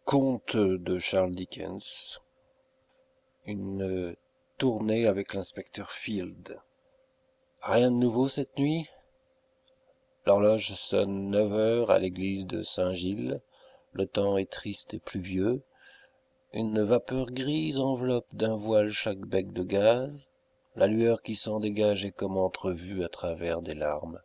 Conte de Charles Dickens. Une tournée avec l'inspecteur Field. Rien de nouveau cette nuit? L'horloge sonne 9 heures à l'église de Saint-Gilles. Le temps est triste et pluvieux. Une vapeur grise enveloppe d'un voile chaque bec de gaz. La lueur qui s'en dégage est comme entrevue à travers des larmes.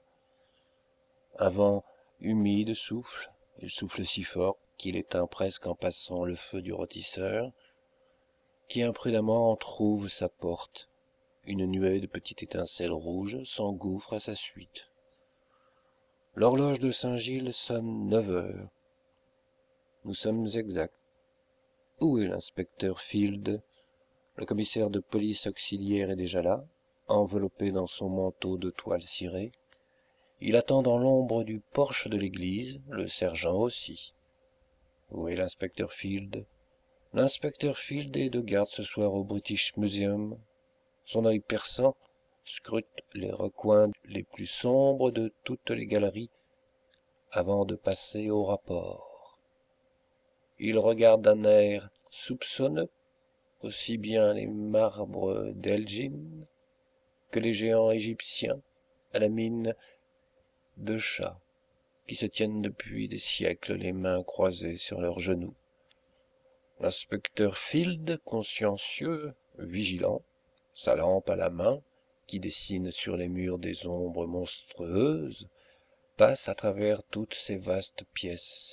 Un vent humide souffle. Il souffle si fort qu'il éteint presque en passant le feu du rôtisseur, qui imprudemment entr'ouvre sa porte. Une nuée de petites étincelles rouges s'engouffre à sa suite. L'horloge de Saint-Gilles sonne 9 heures. Nous sommes exacts. Où est l'inspecteur Field? Le commissaire de police auxiliaire est déjà là, enveloppé dans son manteau de toile cirée. Il attend dans l'ombre du porche de l'église, le sergent aussi. Où est l'inspecteur Field? L'inspecteur Field est de garde ce soir au British Museum. Son œil perçant scrute les recoins les plus sombres de toutes les galeries avant de passer au rapport. Il regarde d'un air soupçonneux aussi bien les marbres d'Elgin que les géants égyptiens à la mine de chats qui se tiennent depuis des siècles les mains croisées sur leurs genoux. L'inspecteur Field, consciencieux, vigilant, sa lampe à la main, qui dessine sur les murs des ombres monstrueuses, passe à travers toutes ces vastes pièces.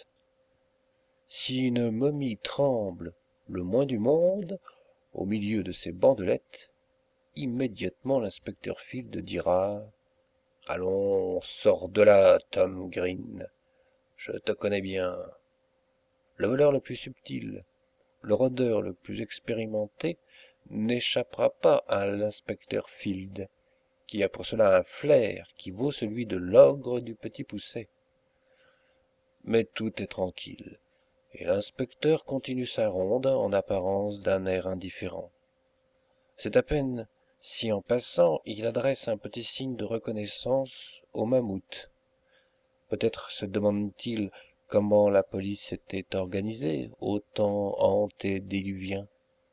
Si une momie tremble le moins du monde au milieu de ces bandelettes, immédiatement l'inspecteur Field dira « Allons, sors de là, Tom Green, je te connais bien. » Le voleur le plus subtil, le rôdeur le plus expérimenté n'échappera pas à l'inspecteur Field, qui a pour cela un flair qui vaut celui de l'ogre du Petit Poucet. Mais tout est tranquille, et l'inspecteur continue sa ronde en apparence d'un air indifférent. C'est à peine si en passant il adresse un petit signe de reconnaissance au mammouth. Peut-être se demande-t-il comment la police était organisée au temps antédiluvien.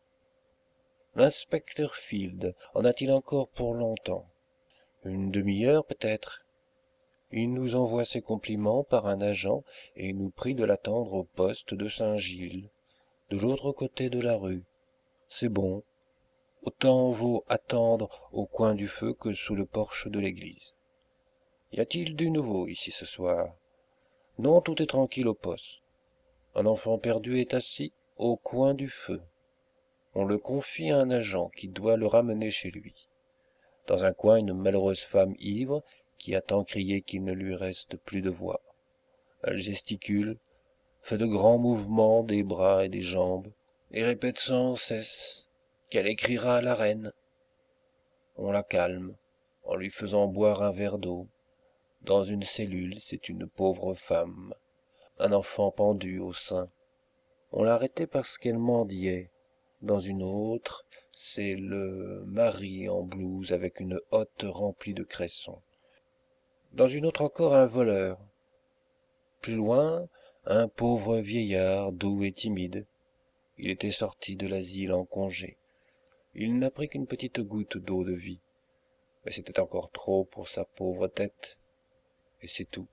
L'inspecteur Field en a-t-il encore pour longtemps? Une demi-heure peut-être. Il nous envoie ses compliments par un agent et nous prie de l'attendre au poste de Saint-Gilles, de l'autre côté de la rue. C'est bon. Autant vaut attendre au coin du feu que sous le porche de l'église. Y a-t-il du nouveau ici ce soir? Non, tout est tranquille au poste. Un enfant perdu est assis au coin du feu. On le confie à un agent qui doit le ramener chez lui. Dans un coin, une malheureuse femme ivre qui a tant crié qu'il ne lui reste plus de voix. Elle gesticule, fait de grands mouvements des bras et des jambes, et répète sans cesse qu'elle écrira à la reine. On la calme, en lui faisant boire un verre d'eau. Dans une cellule, c'est une pauvre femme, un enfant pendu au sein. On l'a arrêtée parce qu'elle mendiait. Dans une autre, c'est le mari en blouse avec une hotte remplie de cressons. Dans une autre encore, un voleur. Plus loin, un pauvre vieillard doux et timide. Il était sorti de l'asile en congé. Il n'a pris qu'une petite goutte d'eau de vie. Mais c'était encore trop pour sa pauvre tête. Et c'est tout.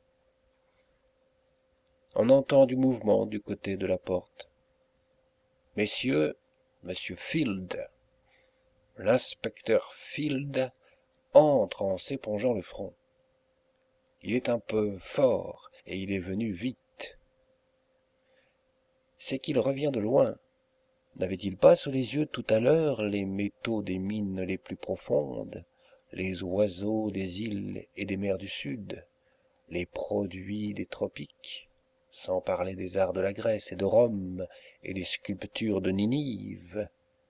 On entend du mouvement du côté de la porte. « Messieurs, monsieur Field. » L'inspecteur Field entre en s'épongeant le front. Il est un peu fort, et il est venu vite. C'est qu'il revient de loin. N'avait-il pas sous les yeux tout à l'heure les métaux des mines les plus profondes, les oiseaux des îles et des mers du Sud, les produits des tropiques, sans parler des arts de la Grèce et de Rome et des sculptures de Ninive?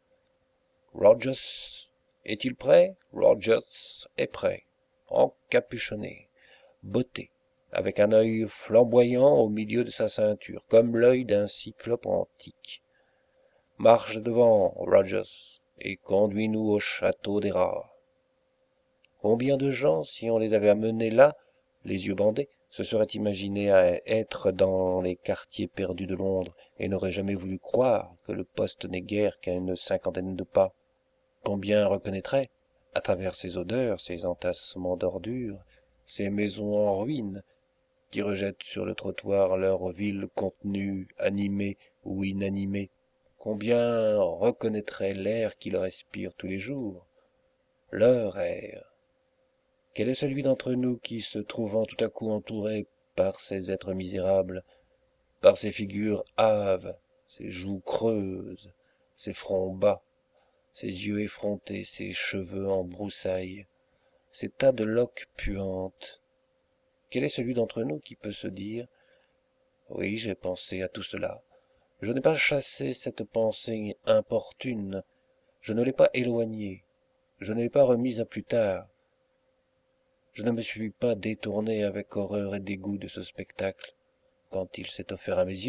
Rogers est-il prêt? Rogers est prêt, encapuchonné, botté, avec un œil flamboyant au milieu de sa ceinture, comme l'œil d'un cyclope antique. Marche devant, Rogers, et conduis-nous au château des rats. Combien de gens, si on les avait amenés là, les yeux bandés, se serait imaginé à être dans les quartiers perdus de Londres et n'aurait jamais voulu croire que le poste n'est guère qu'à une cinquantaine de pas. Combien reconnaîtrait, à travers ces odeurs, ces entassements d'ordures, ces maisons en ruine, qui rejettent sur le trottoir leur vil contenu animé ou inanimé, combien reconnaîtrait l'air qu'ils respirent tous les jours, leur air. Quel est celui d'entre nous qui, se trouvant tout à coup entouré par ces êtres misérables, par ces figures hâves, ces joues creuses, ces fronts bas, ces yeux effrontés, ces cheveux en broussailles, ces tas de loques puantes, quel est celui d'entre nous qui peut se dire « Oui, j'ai pensé à tout cela. Je n'ai pas chassé cette pensée importune, je ne l'ai pas éloignée, je ne l'ai pas remise à plus tard. Je ne me suis pas détourné avec horreur et dégoût de ce spectacle quand il s'est offert à mes yeux. »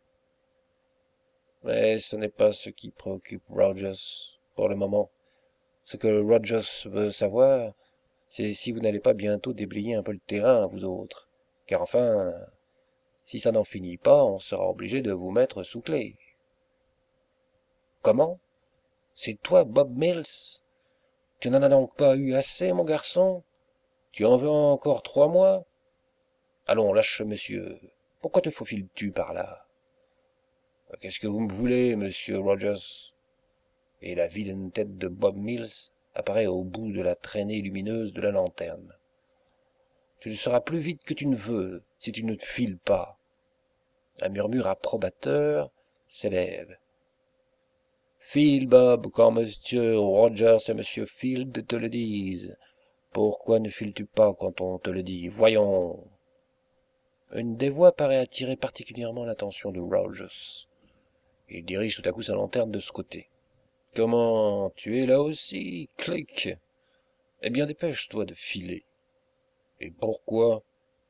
Mais ce n'est pas ce qui préoccupe Rogers pour le moment. Ce que Rogers veut savoir, c'est si vous n'allez pas bientôt déblayer un peu le terrain, vous autres. Car enfin, si ça n'en finit pas, on sera obligé de vous mettre sous clé. Comment? C'est toi, Bob Mills? Tu n'en as donc pas eu assez, mon garçon? Tu en veux encore 3 mois? Allons, lâche monsieur. Pourquoi te faufiles-tu par là? Qu'est-ce que vous me voulez, monsieur Rogers? Et la vilaine tête de Bob Mills apparaît au bout de la traînée lumineuse de la lanterne. Tu le seras plus vite que tu ne veux, si tu ne te files pas. Un murmure approbateur s'élève. File, Bob, quand monsieur Rogers et monsieur Field te le disent. Pourquoi ne files-tu pas quand on te le dit? Voyons. Une des voix paraît attirer particulièrement l'attention de Rogers. Il dirige tout à coup sa lanterne de ce côté. Comment, tu es là aussi? Clic. Eh bien, dépêche-toi de filer. Et pourquoi?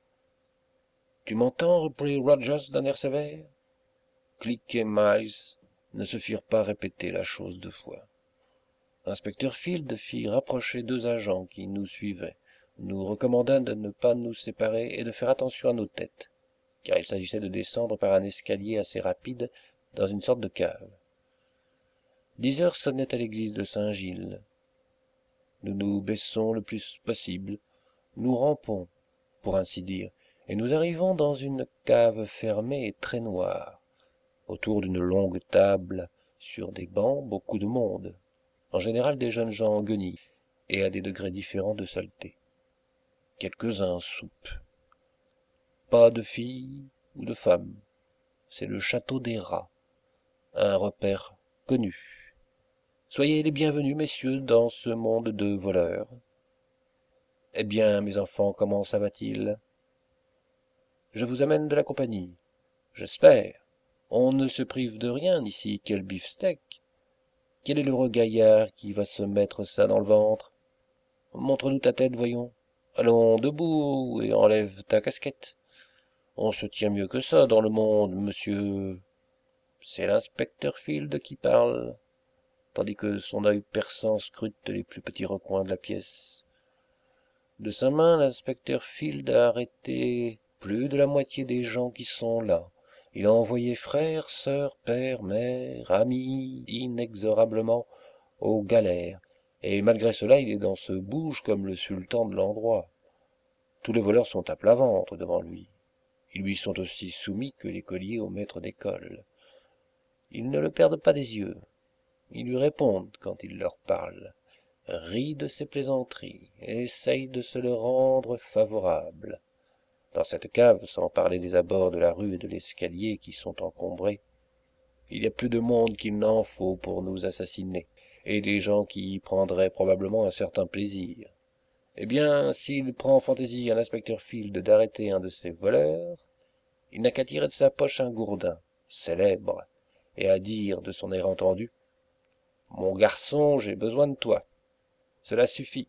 Tu m'entends? Reprit Rogers d'un air sévère. Clic et Miles ne se firent pas répéter la chose 2 fois. L'inspecteur Field fit rapprocher 2 agents qui nous suivaient, nous recommanda de ne pas nous séparer et de faire attention à nos têtes, car il s'agissait de descendre par un escalier assez rapide dans une sorte de cave. 10 heures sonnaient à l'église de Saint-Gilles. Nous nous baissons le plus possible, nous rampons, pour ainsi dire, et nous arrivons dans une cave fermée et très noire. Autour d'une longue table, sur des bancs, beaucoup de monde, en général des jeunes gens en guenilles, et à des degrés différents de saleté. Quelques-uns soupent. Pas de filles ou de femmes. C'est le château des rats, un repère connu. Soyez les bienvenus, messieurs, dans ce monde de voleurs. Eh bien, mes enfants, comment ça va-t-il? Je vous amène de la compagnie. J'espère. On ne se prive de rien ici, quel beefsteak. Quel est le regaillard qui va se mettre ça dans le ventre? Montre-nous ta tête, voyons. Allons, debout, et enlève ta casquette. On se tient mieux que ça dans le monde, monsieur. C'est l'inspecteur Field qui parle, tandis que son œil perçant scrute les plus petits recoins de la pièce. De sa main, l'inspecteur Field a arrêté plus de la moitié des gens qui sont là. Il a envoyé frères, sœurs, pères, mères, amis, inexorablement aux galères, et malgré cela il est dans ce bouge comme le sultan de l'endroit. Tous les voleurs sont à plat ventre devant lui. Ils lui sont aussi soumis que l'écolier au maître d'école. Ils ne le perdent pas des yeux. Ils lui répondent quand il leur parle, rient de ses plaisanteries, et essayent de se le rendre favorable. Dans cette cave, sans parler des abords de la rue et de l'escalier qui sont encombrés, il y a plus de monde qu'il n'en faut pour nous assassiner, et des gens qui y prendraient probablement un certain plaisir. Eh bien, s'il prend fantaisie à l'inspecteur Field d'arrêter un de ces voleurs, il n'a qu'à tirer de sa poche un gourdin, célèbre, et à dire de son air entendu « Mon garçon, j'ai besoin de toi. » Cela suffit.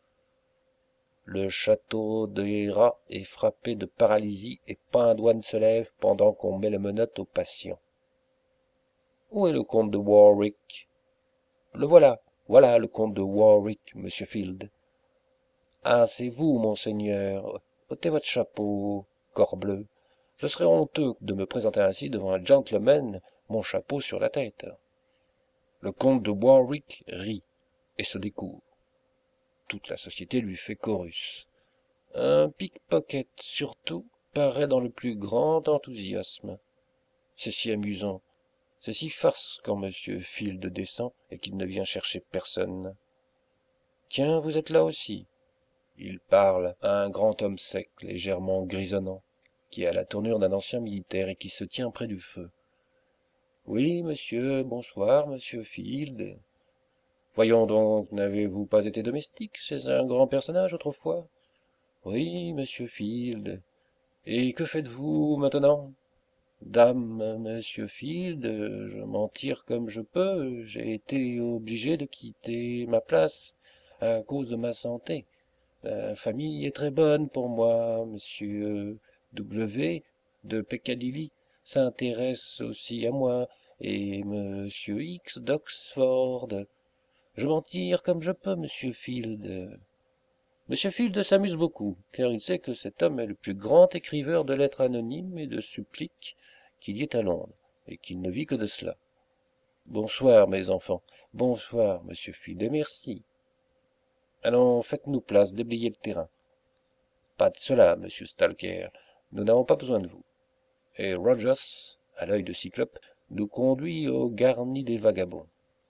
Le château des rats est frappé de paralysie et pas un doigt ne se lève pendant qu'on met les menottes aux patients. Où est le comte de Warwick? Le voilà, voilà le comte de Warwick, monsieur Field. Ah, c'est vous, monseigneur. ôtez votre chapeau, corbleu. Je serais honteux de me présenter ainsi devant un gentleman, mon chapeau sur la tête. Le comte de Warwick rit et se découvre. Toute la société lui fait chorus. Un pickpocket, surtout, paraît dans le plus grand enthousiasme. C'est si amusant, c'est si farce quand monsieur Field descend et qu'il ne vient chercher personne. Tiens, vous êtes là aussi. Il parle à un grand homme sec, légèrement grisonnant, qui a la tournure d'un ancien militaire et qui se tient près du feu. Oui, monsieur, bonsoir, monsieur Field. Voyons donc, n'avez-vous pas été domestique chez un grand personnage autrefois? Oui, monsieur Field. Et que faites-vous maintenant? Dame, monsieur Field, je m'en tire comme je peux. J'ai été obligé de quitter ma place à cause de ma santé. La famille est très bonne pour moi. Monsieur W. de Piccadilly s'intéresse aussi à moi, et monsieur X d'Oxford. Je m'en tire comme je peux, monsieur Field. Monsieur Field s'amuse beaucoup, car il sait que cet homme est le plus grand écriveur de lettres anonymes et de suppliques qu'il y ait à Londres, et qu'il ne vit que de cela. Bonsoir, mes enfants. Bonsoir, monsieur Field, et merci. Allons, faites-nous place, déblayez le terrain. Pas de cela, monsieur Stalker, nous n'avons pas besoin de vous. Et Rogers, à l'œil de Cyclope, nous conduit au garni des vagabonds.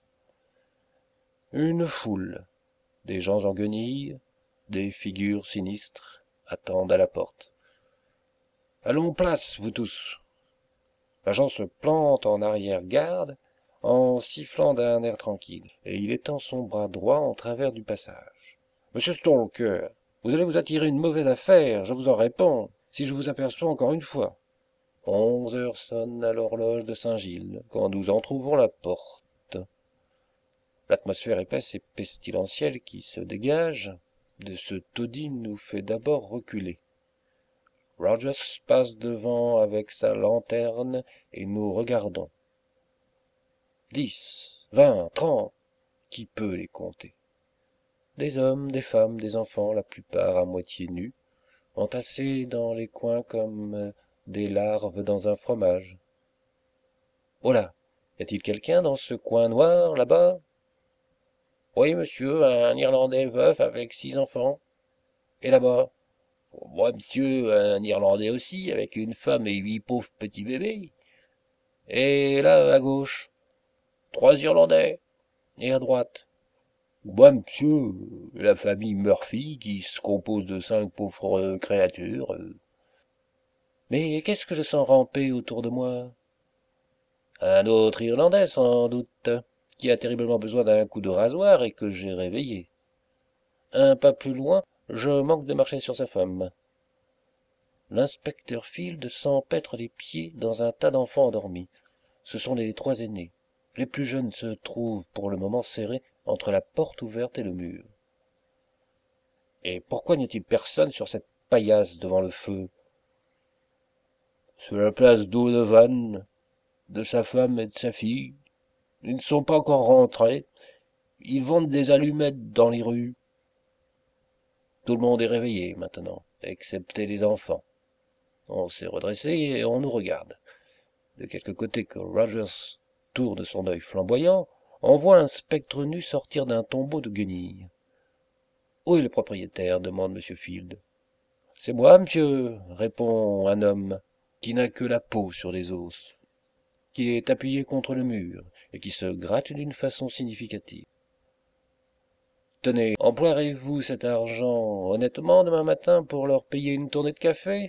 Une foule, des gens en guenilles, des figures sinistres, attendent à la porte. Allons, place, vous tous. L'agent se plante en arrière-garde, en sifflant d'un air tranquille, et il étend son bras droit en travers du passage. Monsieur Stalker, vous allez vous attirer une mauvaise affaire, je vous en réponds, si je vous aperçois encore une fois. 11 heures sonnent à l'horloge de Saint-Gilles, quand nous entr'ouvrons la porte. L'atmosphère épaisse et pestilentielle qui se dégage de ce taudis nous fait d'abord reculer. Rogers passe devant avec sa lanterne et nous regardons. 10, 20, 30, qui peut les compter? Des hommes, des femmes, des enfants, la plupart à moitié nus, entassés dans les coins comme des larves dans un fromage. Oh là, y a-t-il quelqu'un dans ce coin noir, là-bas? Oui, monsieur, un Irlandais veuf avec 6 enfants. Et là-bas? Moi, monsieur, un Irlandais aussi, avec une femme et 8 pauvres petits bébés. Et là, à gauche, 3 Irlandais. Et à droite? Moi, monsieur, la famille Murphy, qui se compose de 5 pauvres créatures. Mais qu'est-ce que je sens ramper autour de moi? Un autre Irlandais, sans doute, qui a terriblement besoin d'un coup de rasoir et que j'ai réveillé. Un pas plus loin, je manque de marcher sur sa femme. L'inspecteur Field s'empêtre les pieds dans un tas d'enfants endormis. Ce sont les 3 aînés. Les plus jeunes se trouvent pour le moment serrés entre la porte ouverte et le mur. Et pourquoi n'y a-t-il personne sur cette paillasse devant le feu? Sur la place d'O'Donovan, de sa femme et de sa fille. Ils ne sont pas encore rentrés. Ils vendent des allumettes dans les rues. Tout le monde est réveillé maintenant, excepté les enfants. On s'est redressé et on nous regarde. De quelque côté que Rogers tourne son œil flamboyant, on voit un spectre nu sortir d'un tombeau de guenilles. Où est le propriétaire? Demande M. Field. C'est moi, monsieur, répond un homme qui n'a que la peau sur les os, qui est appuyé contre le mur et qui se gratte d'une façon significative. Tenez, emploierez-vous cet argent honnêtement demain matin pour leur payer une tournée de café?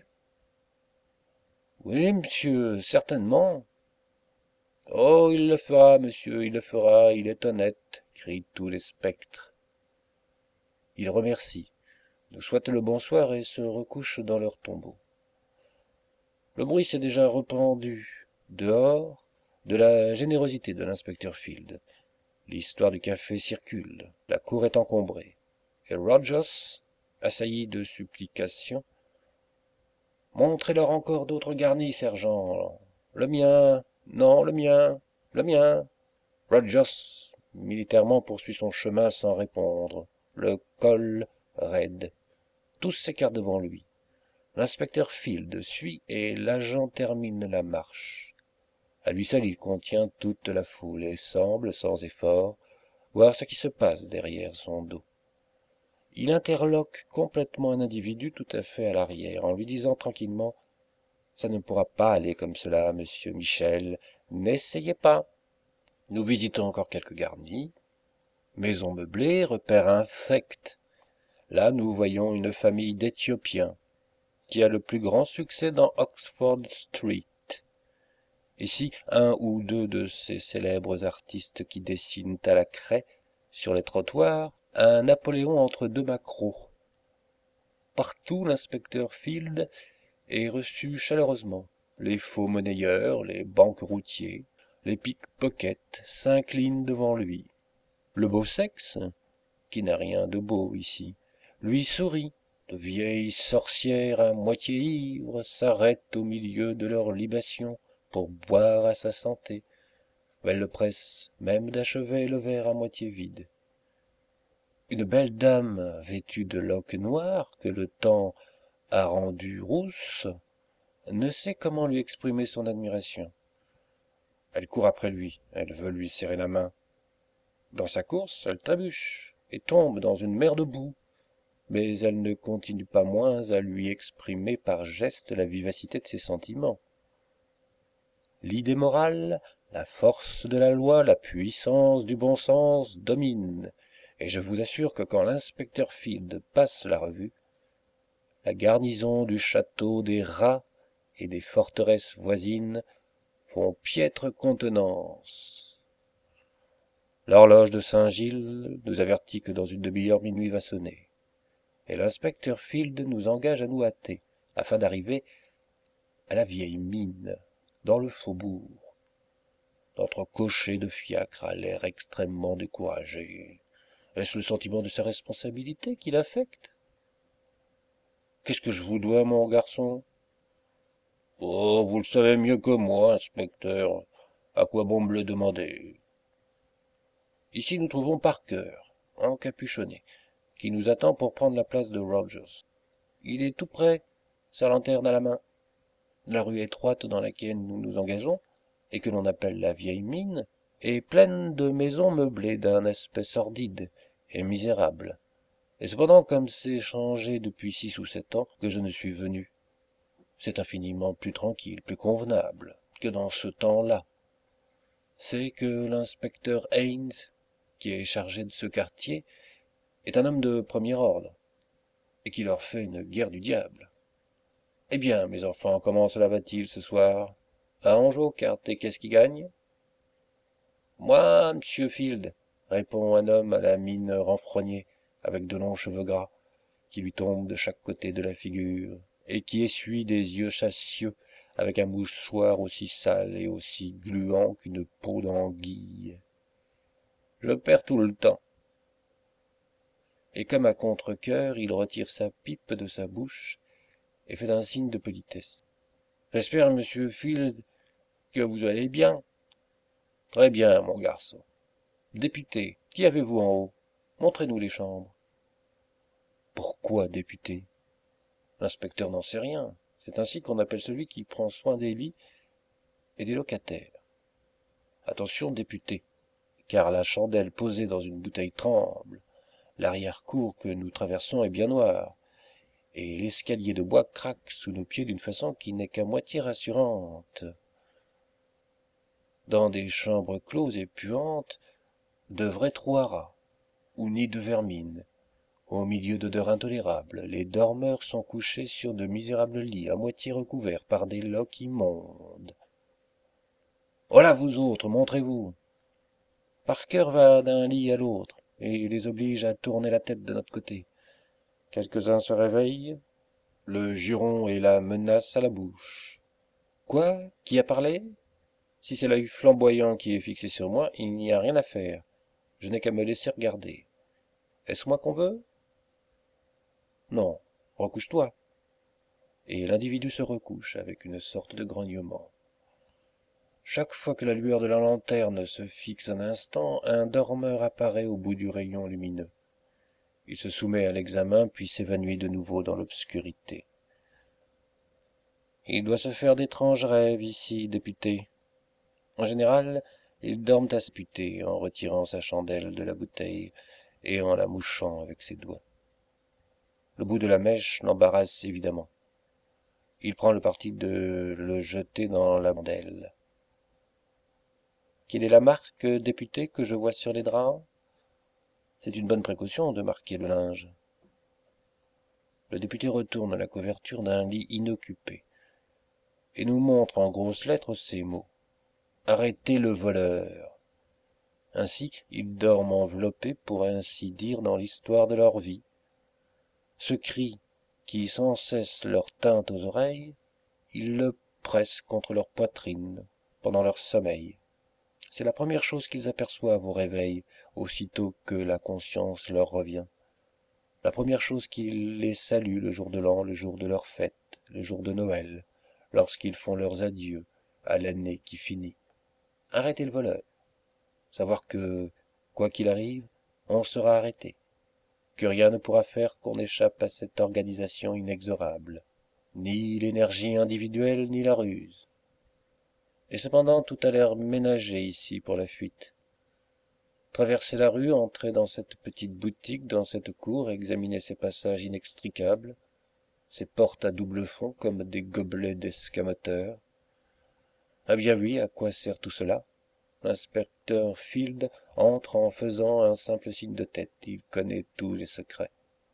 Oui, monsieur, certainement. Oh, il le fera, monsieur, il le fera, il est honnête, crient tous les spectres. Il remercie, nous souhaite le bonsoir et se recouche dans leur tombeau. Le bruit s'est déjà répandu dehors de la générosité de l'inspecteur Field. L'histoire du café circule, la cour est encombrée, et Rogers, assailli de supplications, montrez-leur encore d'autres garnis, sergent. Le mien, non, le mien, le mien. Rogers, militairement, poursuit son chemin sans répondre, le col raide. Tous s'écartent devant lui. L'inspecteur Field suit et l'agent termine la marche. À lui seul, il contient toute la foule et semble, sans effort, voir ce qui se passe derrière son dos. Il interloque complètement un individu tout à fait à l'arrière, en lui disant tranquillement « Ça ne pourra pas aller comme cela, monsieur Michel, n'essayez pas. Nous visitons encore quelques garnis. Maison meublée, repère infect. Là, nous voyons une famille d'Éthiopiens qui a le plus grand succès dans Oxford Street. Ici, un ou deux de ces célèbres artistes qui dessinent à la craie, sur les trottoirs, un Napoléon entre deux maquereaux. Partout, l'inspecteur Field est reçu chaleureusement. Les faux monnayeurs, les banqueroutiers, les pickpockets s'inclinent devant lui. Le beau sexe, qui n'a rien de beau ici, lui sourit. De vieilles sorcières à moitié ivres s'arrêtent au milieu de leur libation pour boire à sa santé. Elle le presse même d'achever le verre à moitié vide. Une belle dame vêtue de loques noires que le temps a rendue rousse ne sait comment lui exprimer son admiration. Elle court après lui, elle veut lui serrer la main. Dans sa course, elle trébuche et tombe dans une mer de boue. Mais elle ne continue pas moins à lui exprimer par gestes la vivacité de ses sentiments. L'idée morale, la force de la loi, la puissance du bon sens dominent, et je vous assure que quand l'inspecteur Field passe la revue, la garnison du château des rats et des forteresses voisines font piètre contenance. L'horloge de Saint-Gilles nous avertit que dans une demi-heure minuit va sonner. Et l'inspecteur Field nous engage à nous hâter, afin d'arriver à la vieille mine, dans le faubourg. Notre cocher de fiacre a l'air extrêmement découragé. Est-ce le sentiment de sa responsabilité qui l'affecte? Qu'est-ce que je vous dois, mon garçon? Oh, vous le savez mieux que moi, inspecteur. À quoi bon me le demander? Ici nous trouvons Parker, encapuchonné, qui nous attend pour prendre la place de Rogers. Il est tout près, sa lanterne à la main. La rue étroite dans laquelle nous nous engageons, et que l'on appelle la vieille mine, est pleine de maisons meublées d'un aspect sordide et misérable. Et cependant, comme c'est changé depuis 6 ou 7 ans que je ne suis venu, c'est infiniment plus tranquille, plus convenable que dans ce temps-là. C'est que l'inspecteur Haynes, qui est chargé de ce quartier, est un homme de premier ordre, et qui leur fait une guerre du diable. Eh bien, mes enfants, comment cela va-t-il ce soir? On joue aux cartes, et qu'est-ce qui gagne? Moi, monsieur Field, répond un homme à la mine renfrognée, avec de longs cheveux gras, qui lui tombent de chaque côté de la figure, et qui essuie des yeux chassieux avec un mouchoir aussi sale et aussi gluant qu'une peau d'anguille. Je perds tout le temps. Et comme à contre-cœur, il retire sa pipe de sa bouche et fait un signe de politesse. J'espère, monsieur Field, que vous allez bien. Très bien, mon garçon. Député, qui avez-vous en haut? Montrez-nous les chambres. Pourquoi député? L'inspecteur n'en sait rien. C'est ainsi qu'on appelle celui qui prend soin des lits et des locataires. Attention, député, car la chandelle posée dans une bouteille tremble. L'arrière-cour que nous traversons est bien noire, et l'escalier de bois craque sous nos pieds d'une façon qui n'est qu'à moitié rassurante. Dans des chambres closes et puantes, de vrais trous à rats, ou nids de vermine. Au milieu d'odeurs intolérables, les dormeurs sont couchés sur de misérables lits à moitié recouverts par des loques immondes. Voilà, vous autres, montrez-vous. Parker va d'un lit à l'autre, et les oblige à tourner la tête de notre côté. Quelques-uns se réveillent, le juron et la menace à la bouche. Quoi? Qui a parlé? Si c'est l'œil flamboyant qui est fixé sur moi, il n'y a rien à faire. Je n'ai qu'à me laisser regarder. Est-ce moi qu'on veut? Non, recouche-toi. Et l'individu se recouche avec une sorte de grognement. Chaque fois que la lueur de la lanterne se fixe un instant, un dormeur apparaît au bout du rayon lumineux. Il se soumet à l'examen, puis s'évanouit de nouveau dans l'obscurité. Il doit se faire d'étranges rêves ici, député. En général, ils dorment à s'éputer en retirant sa chandelle de la bouteille et en la mouchant avec ses doigts. Le bout de la mèche l'embarrasse évidemment. Il prend le parti de le jeter dans la mandelle. Quelle est la marque, député, que je vois sur les draps? C'est une bonne précaution de marquer le linge. Le député retourne la couverture d'un lit inoccupé et nous montre en grosses lettres ces mots. Arrêtez le voleur. Ainsi, ils dorment enveloppés, pour ainsi dire, dans l'histoire de leur vie. Ce cri, qui sans cesse leur tinte aux oreilles, ils le pressent contre leur poitrine, pendant leur sommeil. C'est la première chose qu'ils aperçoivent au réveil, aussitôt que la conscience leur revient. La première chose qui les salue le jour de l'an, le jour de leur fête, le jour de Noël, lorsqu'ils font leurs adieux à l'année qui finit. Arrêtez le voleur. Savoir que, quoi qu'il arrive, on sera arrêté, que rien ne pourra faire qu'on échappe à cette organisation inexorable, ni l'énergie individuelle, ni la ruse. Et cependant tout a l'air ménagé ici pour la fuite. Traverser la rue, entrer dans cette petite boutique, dans cette cour, examiner ces passages inextricables, ces portes à double fond comme des gobelets d'escamoteurs. Ah bien oui, à quoi sert tout cela? L'inspecteur Field entre en faisant un simple signe de tête. Il connaît tous les secrets.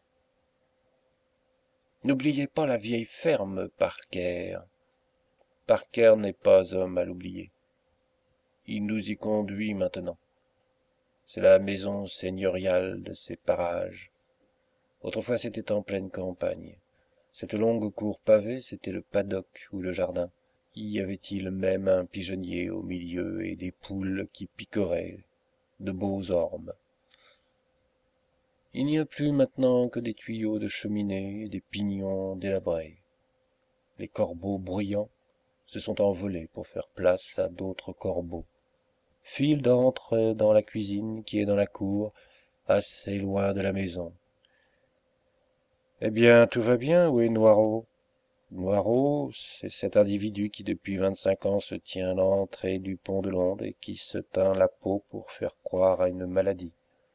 N'oubliez pas la vieille ferme, Parker. Parker n'est pas homme à l'oublier. Il nous y conduit maintenant. C'est la maison seigneuriale de ces parages. Autrefois c'était en pleine campagne. Cette longue cour pavée, c'était le paddock ou le jardin. Y avait-il même un pigeonnier au milieu et des poules qui piqueraient, de beaux ormes. Il n'y a plus maintenant que des tuyaux de cheminée et des pignons délabrés. Les corbeaux bruyants se sont envolés pour faire place à d'autres corbeaux. Field entre dans la cuisine qui est dans la cour, assez loin de la maison. Eh bien, tout va bien, où est Noirot? Noirot, c'est cet individu qui depuis 25 ans se tient à l'entrée du pont de Londres et qui se teint la peau pour faire croire à une maladie.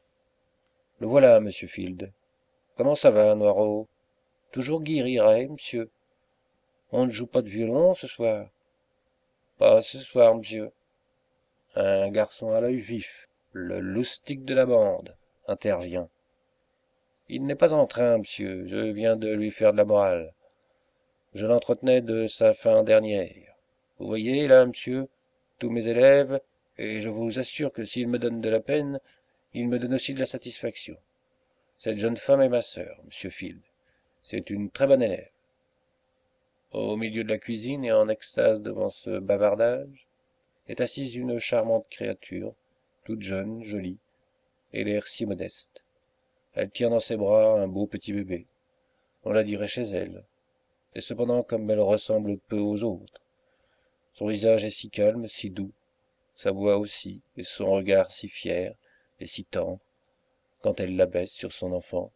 Le voilà, monsieur Field. Comment ça va, Noirot? Toujours guiré, monsieur. On ne joue pas de violon ce soir? Pas ce soir, monsieur. Un garçon à l'œil vif, le loustic de la bande, intervient. Il n'est pas en train, monsieur. Je viens de lui faire de la morale. Je l'entretenais de sa fin dernière. Vous voyez, là, monsieur, tous mes élèves, et je vous assure que s'ils me donnent de la peine, ils me donnent aussi de la satisfaction. Cette jeune femme est ma sœur, monsieur Field. C'est une très bonne élève. Au milieu de la cuisine et en extase devant ce bavardage, est assise une charmante créature, toute jeune, jolie, et l'air si modeste. Elle tient dans ses bras un beau petit bébé. On la dirait chez elle. Et cependant comme elle ressemble peu aux autres. Son visage est si calme, si doux, sa voix aussi, et son regard si fier et si tendre, quand elle l'abaisse sur son enfant.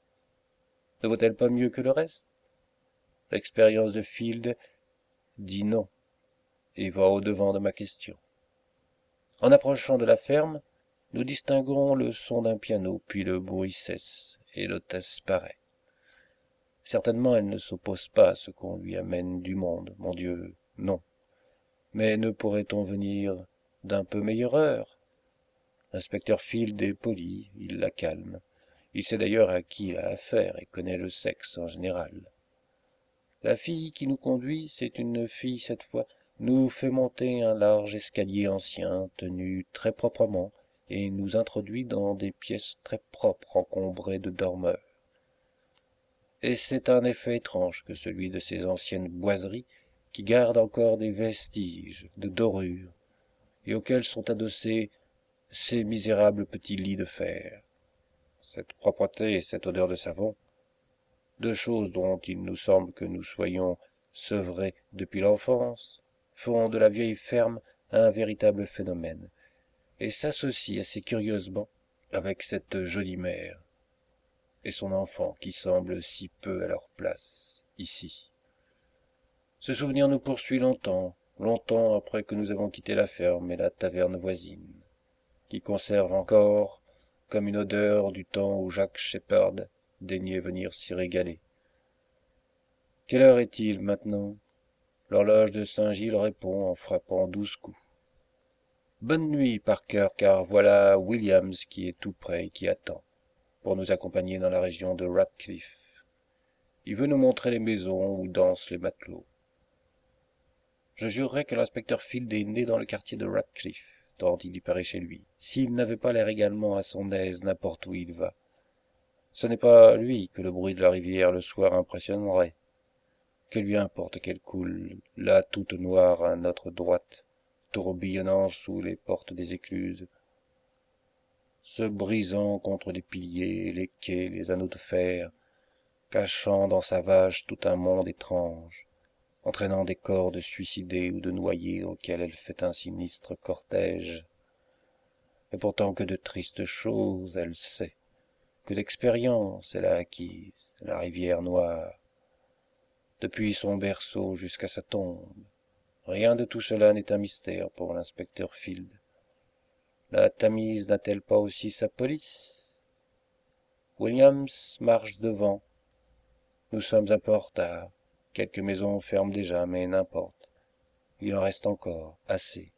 Ne vaut-elle pas mieux que le reste? L'expérience de Field dit non, et va au-devant de ma question. En approchant de la ferme, nous distinguons le son d'un piano, puis le bruit cesse, et l'hôtesse paraît. Certainement elle ne s'oppose pas à ce qu'on lui amène du monde, mon Dieu, non. Mais ne pourrait-on venir d'un peu meilleure heure? L'inspecteur Field est poli, il la calme. Il sait d'ailleurs à qui il a affaire et connaît le sexe en général. La fille qui nous conduit, c'est une fille cette fois, nous fait monter un large escalier ancien, tenu très proprement, et nous introduit dans des pièces très propres encombrées de dormeurs. Et c'est un effet étrange que celui de ces anciennes boiseries qui gardent encore des vestiges de dorure, et auxquelles sont adossés ces misérables petits lits de fer. Cette propreté et cette odeur de savon, deux choses dont il nous semble que nous soyons sevrés depuis l'enfance, font de la vieille ferme un véritable phénomène, et s'associent assez curieusement avec cette jolie mère et son enfant qui semble si peu à leur place ici. Ce souvenir nous poursuit longtemps, longtemps après que nous avons quitté la ferme et la taverne voisine, qui conserve encore comme une odeur du temps où Jack Sheppard daignait venir s'y régaler. Quelle heure est-il maintenant? L'horloge de Saint-Gilles répond en frappant 12 coups. Bonne nuit, Parker, car voilà Williams qui est tout près et qui attend, pour nous accompagner dans la région de Radcliffe. Il veut nous montrer les maisons où dansent les matelots. Je jurerais que l'inspecteur Field est né dans le quartier de Radcliffe, tant il y paraît chez lui, s'il n'avait pas l'air également à son aise n'importe où il va. Ce n'est pas lui que le bruit de la rivière le soir impressionnerait. Que lui importe qu'elle coule, là toute noire à notre droite, tourbillonnant sous les portes des écluses, se brisant contre les piliers, les quais, les anneaux de fer, cachant dans sa vage tout un monde étrange, entraînant des corps de suicidés ou de noyés auxquels elle fait un sinistre cortège. Et pourtant que de tristes choses elle sait, que d'expérience elle a acquise, la rivière noire, depuis son berceau jusqu'à sa tombe. Rien de tout cela n'est un mystère pour l'inspecteur Field. La Tamise n'a-t-elle pas aussi sa police? Williams marche devant. Nous sommes un peu en retard. Quelques maisons ferment déjà, mais n'importe. Il en reste encore assez.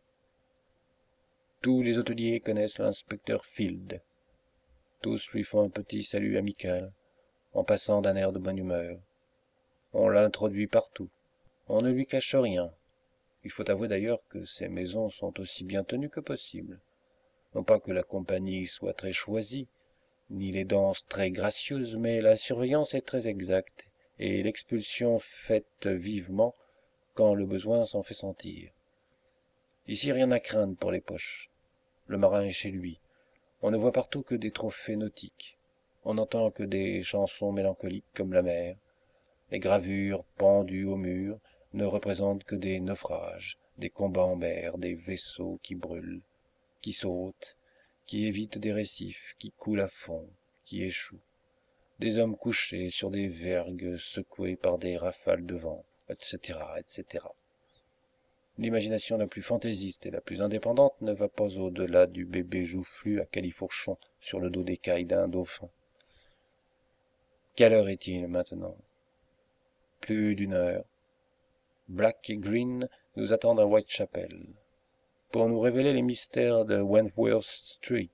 Tous les hôteliers connaissent l'inspecteur Field. Tous lui font un petit salut amical, en passant d'un air de bonne humeur. On l'introduit partout. On ne lui cache rien. Il faut avouer d'ailleurs que ces maisons sont aussi bien tenues que possible. Non pas que la compagnie soit très choisie, ni les danses très gracieuses, mais la surveillance est très exacte, et l'expulsion faite vivement quand le besoin s'en fait sentir. Ici rien à craindre pour les poches. Le marin est chez lui. On ne voit partout que des trophées nautiques. On n'entend que des chansons mélancoliques comme la mer. Les gravures pendues au mur ne représentent que des naufrages, des combats en mer, des vaisseaux qui brûlent, qui sautent, qui évitent des récifs, qui coulent à fond, qui échouent, des hommes couchés sur des vergues secoués par des rafales de vent, etc., etc. L'imagination la plus fantaisiste et la plus indépendante ne va pas au-delà du bébé joufflu à califourchon sur le dos d'écaille d'un dauphin. Quelle heure est-il maintenant? Plus d'une heure. Black et Green nous attendent à Whitechapel, pour nous révéler les mystères de Wentworth Street.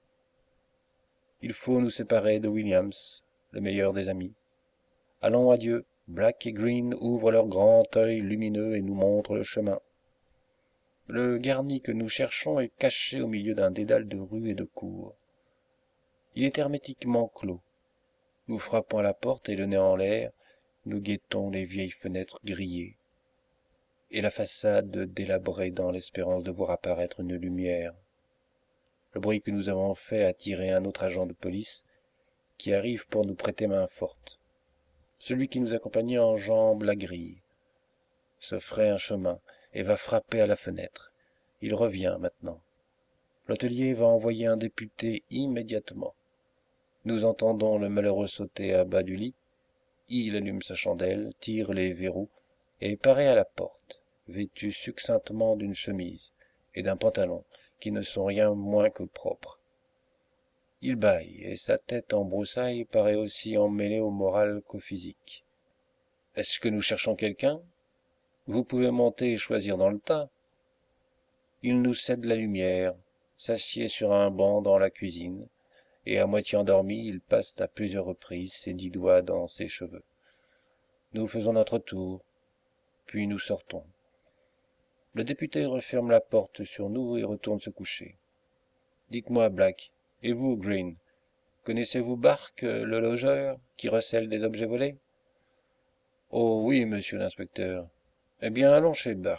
Il faut nous séparer de Williams, le meilleur des amis. Allons, adieu. Black et Green ouvrent leur grand œil lumineux et nous montrent le chemin. Le garni que nous cherchons est caché au milieu d'un dédale de rues et de cours. Il est hermétiquement clos. Nous frappons à la porte et le nez en l'air, nous guettons les vieilles fenêtres grillées et la façade délabrée dans l'espérance de voir apparaître une lumière. Le bruit que nous avons fait a attiré un autre agent de police qui arrive pour nous prêter main forte. Celui qui nous accompagnait enjambe la grille, se fraye un chemin et va frapper à la fenêtre. Il revient maintenant. L'hôtelier va envoyer un député immédiatement. Nous entendons le malheureux sauter à bas du lit. Il allume sa chandelle, tire les verrous et paraît à la porte, vêtu succinctement d'une chemise et d'un pantalon qui ne sont rien moins que propres. Il bâille, et sa tête en broussailles paraît aussi emmêlée au moral qu'au physique. « Est-ce que nous cherchons quelqu'un? Vous pouvez monter et choisir dans le tas. » Il nous cède la lumière, s'assied sur un banc dans la cuisine, et à moitié endormi, il passe à plusieurs reprises ses 10 doigts dans ses cheveux. Nous faisons notre tour, puis nous sortons. Le député referme la porte sur nous et retourne se coucher. « Dites-moi, Black, et vous, Green, connaissez-vous Bark, le logeur, qui recèle des objets volés? »« Oh oui, monsieur l'inspecteur. Eh bien, allons chez Bark. »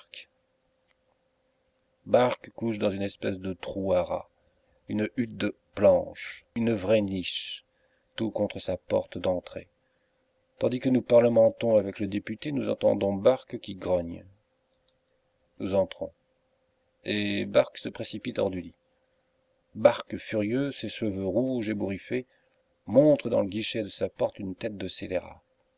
Bark couche dans une espèce de trou à rats, une hutte de planches, une vraie niche, tout contre sa porte d'entrée. Tandis que nous parlementons avec le député, nous entendons Bark qui grogne. Nous entrons, et Bark se précipite hors du lit. Bark, furieux, ses cheveux rouges ébouriffés, montre dans le guichet de sa porte une tête de scélérat.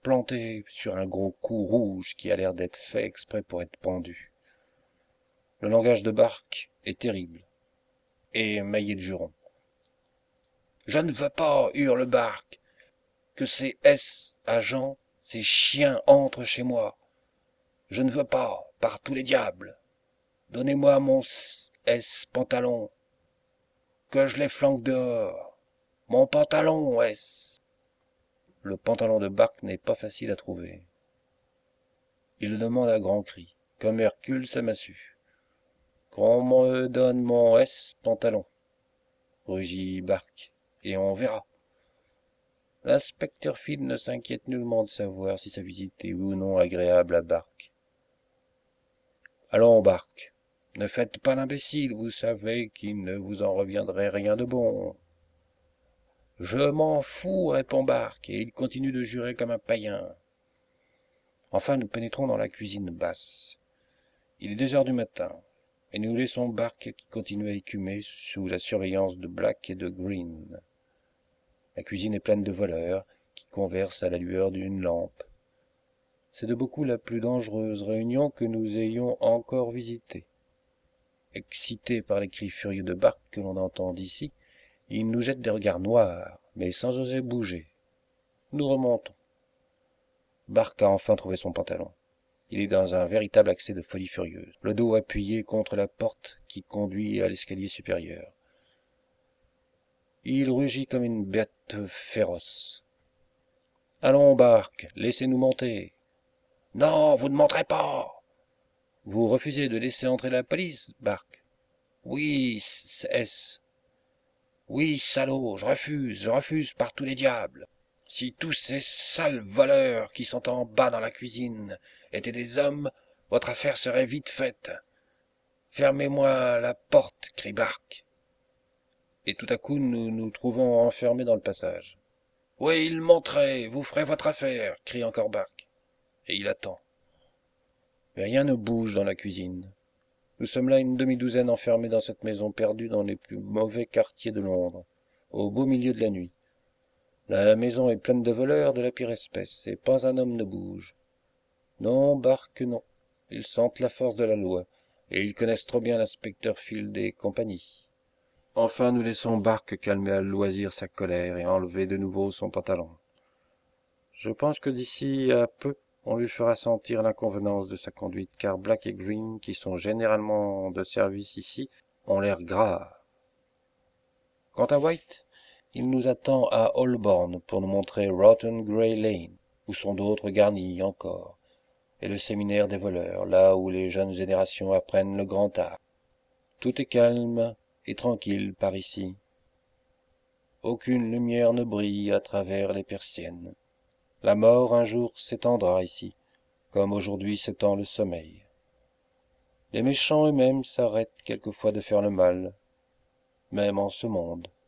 planté sur un gros cou rouge qui a l'air d'être fait exprès pour être pendu. Le langage de Bark est terrible, et émaillé de jurons. « Je ne veux pas, hurle Bark, que ces agents, ces chiens entrent chez moi. Je ne veux pas, par tous les diables. Donnez-moi mon pantalon, que je les flanque dehors. Mon pantalon, Le pantalon de Bark n'est pas facile à trouver. Il le demande à grands cris, comme Hercule sa massue. Qu'on me donne mon pantalon, rugit Bark, et on verra. L'inspecteur Field ne s'inquiète nullement de savoir si sa visite est ou non agréable à Bark. Allons, Bark, ne faites pas l'imbécile, vous savez qu'il ne vous en reviendrait rien de bon. Je m'en fous, répond Bark, et il continue de jurer comme un païen. Enfin, nous pénétrons dans la cuisine basse. Il est 2 heures du matin, et nous laissons Bark qui continue à écumer sous la surveillance de Black et de Green. La cuisine est pleine de voleurs qui conversent à la lueur d'une lampe. C'est de beaucoup la plus dangereuse réunion que nous ayons encore visitée. Excité par les cris furieux de Bark que l'on entend d'ici, il nous jette des regards noirs, mais sans oser bouger. Nous remontons. Bark a enfin trouvé son pantalon. Il est dans un véritable accès de folie furieuse, le dos appuyé contre la porte qui conduit à l'escalier supérieur. Il rugit comme une bête féroce. « Allons, Bark, laissez-nous monter. »« Non, vous ne monterez pas. »« Vous refusez de laisser entrer la police, Bark. »« Oui, Oui, salaud, je refuse par tous les diables. Si tous ces sales voleurs qui sont en bas dans la cuisine étaient des hommes, votre affaire serait vite faite. Fermez-moi la porte, crie Bark. Et tout à coup, nous nous trouvons enfermés dans le passage. Oui, il monterait, vous ferez votre affaire, crie encore Bark. Et il attend. Mais rien ne bouge dans la cuisine. Nous sommes là une demi-douzaine enfermés dans cette maison perdue dans les plus mauvais quartiers de Londres, au beau milieu de la nuit. La maison est pleine de voleurs de la pire espèce, et pas un homme ne bouge. Non, Bark, non. Ils sentent la force de la loi, et ils connaissent trop bien l'inspecteur Field et compagnie. Enfin, nous laissons Bark calmer à loisir sa colère et enlever de nouveau son pantalon. Je pense que d'ici à peu, on lui fera sentir l'inconvenance de sa conduite, car Black et Green, qui sont généralement de service ici, ont l'air graves. Quant à White, il nous attend à Holborn pour nous montrer Rotten Grey Lane, où sont d'autres garnis encore, et le séminaire des voleurs, là où les jeunes générations apprennent le grand art. Tout est calme et tranquille par ici. Aucune lumière ne brille à travers les persiennes. La mort un jour s'étendra ici, comme aujourd'hui s'étend le sommeil. Les méchants eux-mêmes s'arrêtent quelquefois de faire le mal, même en ce monde.